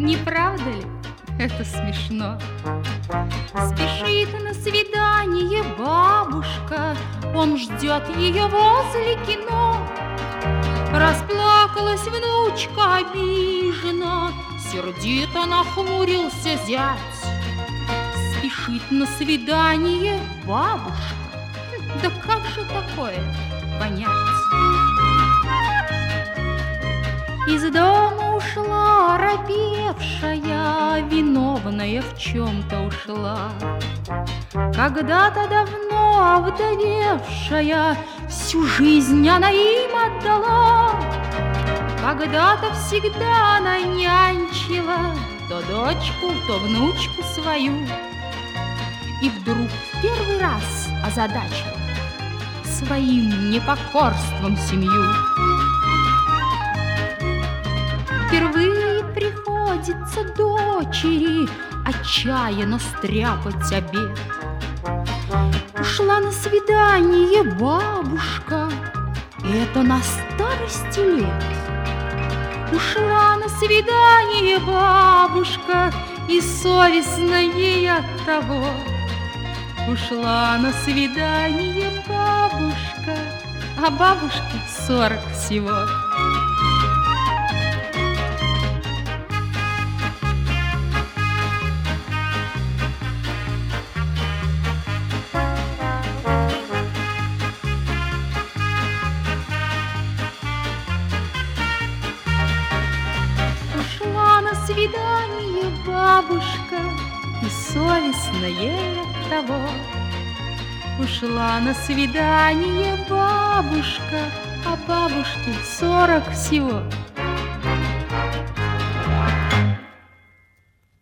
Не правда ли? Это смешно. Спешит на свидание бабушка, он ждет ее возле кино. Расплакалась внучка обижена, сердито нахмурился зять. Спешит на свидание бабушка, да как же такое понять? Из дома ушла робевшая, виновная в чем-то ушла. Когда-то давно овдовевшая, всю жизнь она им отдала. Когда-то всегда она нянчила то дочку, то внучку свою. И вдруг в первый раз озадачила своим непокорством семью. Впервые приходится дочери отчаянно стряпать обед. Ушла на свидание бабушка, это на старости лет. Ушла на свидание бабушка, и совестно ей от того. Ушла на свидание бабушка, а бабушке 40 всего. Ушла на свидание бабушка, и совестно ей от того. Ушла на свидание бабушка, а бабушке 40 всего.